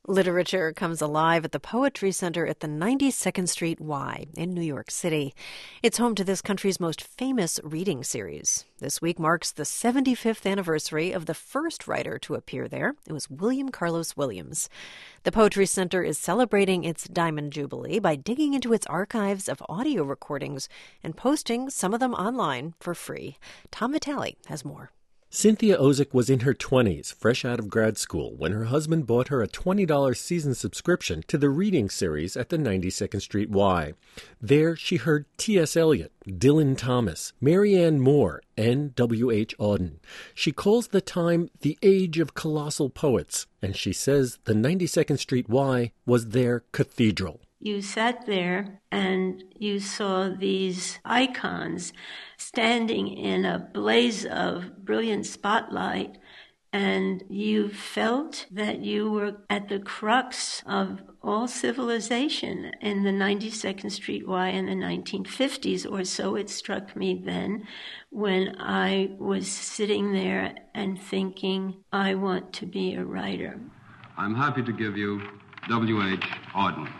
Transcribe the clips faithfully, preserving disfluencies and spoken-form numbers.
Literature comes alive at the Poetry Center at the ninety-second Street Y in New York City. It's home to this country's most famous reading series. This week marks the seventy-fifth anniversary of the first writer to appear there. It was William Carlos Williams. The Poetry Center is celebrating its Diamond Jubilee by digging into its archives of audio recordings and posting some of them online for free. Tom Vitale has more. Cynthia Ozick was in her twenties, fresh out of grad school, when her husband bought her a twenty dollars season subscription to the reading series at the ninety-second Street Y. There she heard T S. Eliot, Dylan Thomas, Marianne Moore, and W H Auden. She calls the time the age of colossal poets, and she says the ninety-second Street Y was their cathedral. You sat there and you saw these icons standing in a blaze of brilliant spotlight, and you felt that you were at the crux of all civilization in the ninety-second Street Y in the nineteen fifties, or so it struck me then, when I was sitting there and thinking, I want to be a writer. I'm happy to give you W H Auden.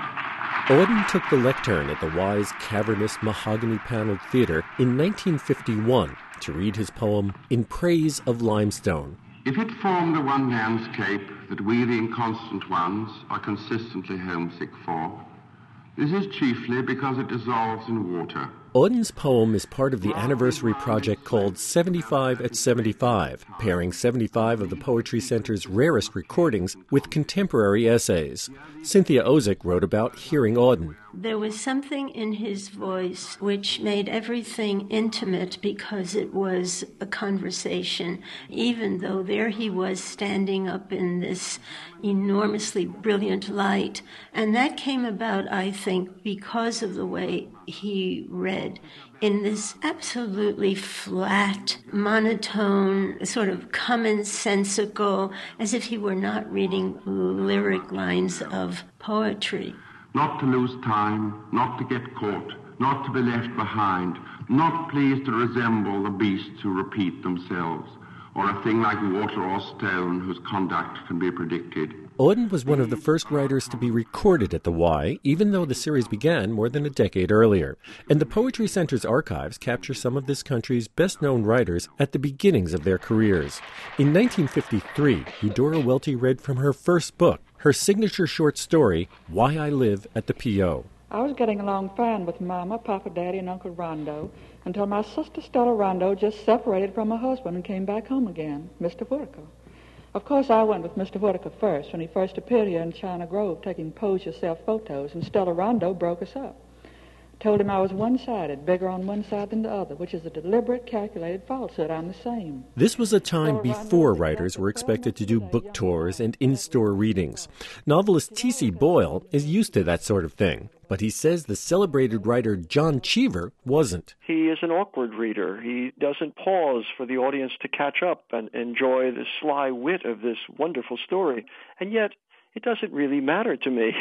Auden took the lectern at the Y's cavernous mahogany-paneled theater in nineteen fifty-one to read his poem In Praise of Limestone. If it form the one landscape that we the inconstant ones are consistently homesick for, this is chiefly because it dissolves in water. Auden's poem is part of the anniversary project called seventy-five at seventy-five, pairing seventy-five of the Poetry Center's rarest recordings with contemporary essays. Cynthia Ozick wrote about hearing Auden. There was something in his voice which made everything intimate because it was a conversation, even though there he was standing up in this enormously brilliant light. And that came about, I think, because of the way he read in this absolutely flat, monotone, sort of commonsensical, as if he were not reading lyric lines of poetry. Not to lose time, not to get caught, not to be left behind, not pleased to resemble the beasts who repeat themselves, or a thing like water or stone whose conduct can be predicted. Auden was one of the first writers to be recorded at the Y, even though the series began more than a decade earlier. And the Poetry Center's archives capture some of this country's best-known writers at the beginnings of their careers. In nineteen fifty-three, Eudora Welty read from her first book, her signature short story, Why I Live at the P O. I was getting along fine with Mama, Papa, Daddy, and Uncle Rondo until my sister Stella Rondo just separated from her husband and came back home again, Mister Whitaker. Of course, I went with Mister Whitaker first when he first appeared here in China Grove taking pose-yourself photos, and Stella Rondo broke us up. Told him I was one-sided, bigger on one side than the other, which is a deliberate, calculated falsehood. I'm the same. This was a time before writers were expected to do book tours and in-store readings. Novelist T C Boyle is used to that sort of thing, but he says the celebrated writer John Cheever wasn't. He is an awkward reader. He doesn't pause for the audience to catch up and enjoy the sly wit of this wonderful story. And yet, it doesn't really matter to me.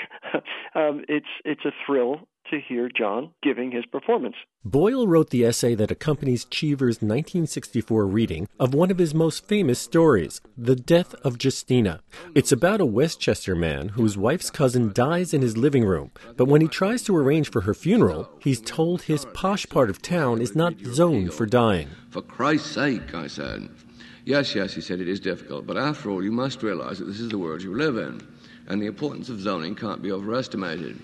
um, it's it's a thrill to hear John giving his performance. Boyle wrote the essay that accompanies Cheever's nineteen sixty-four reading of one of his most famous stories, The Death of Justina. It's about a Westchester man whose wife's cousin dies in his living room, but when he tries to arrange for her funeral, he's told his posh part of town is not zoned for dying. For Christ's sake, I said. Yes, yes, he said, it is difficult, but after all, you must realize that this is the world you live in, and the importance of zoning can't be overestimated.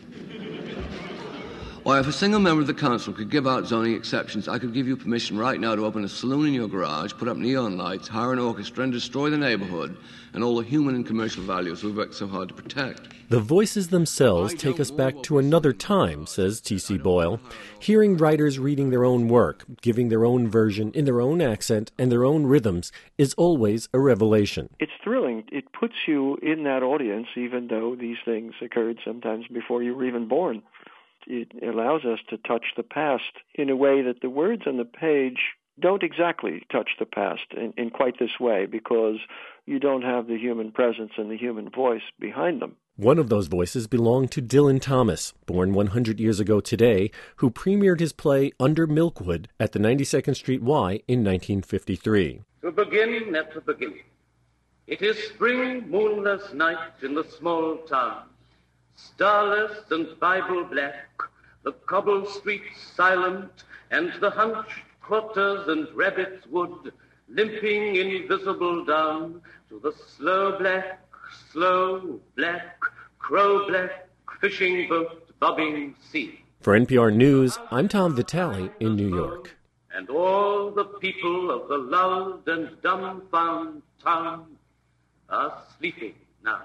Why, if a single member of the council could give out zoning exceptions, I could give you permission right now to open a saloon in your garage, put up neon lights, hire an orchestra, and destroy the neighborhood and all the human and commercial values we've worked so hard to protect. The voices themselves take us back to another time, says T C Boyle. Hearing writers reading their own work, giving their own version in their own accent and their own rhythms is always a revelation. It's thrilling. It puts you in that audience, even though these things occurred sometimes before you were even born. It allows us to touch the past in a way that the words on the page don't exactly touch the past in, in quite this way, because you don't have the human presence and the human voice behind them. One of those voices belonged to Dylan Thomas, born one hundred years ago today, who premiered his play Under Milkwood at the ninety-second Street Y in nineteen fifty-three. To begin at the beginning, It is spring, moonless night in the small town. Starless and Bible black, the cobbled streets silent, and the hunched quarters and rabbit's wood, limping invisible down to the slow black, slow black, crow black fishing boat bobbing sea. For N P R News, I'm Tom Vitale in New York. And all the people of the lulled and dumbfound town are sleeping now.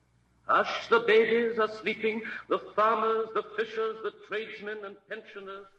Hush, the babies are sleeping, the farmers, the fishers, the tradesmen and pensioners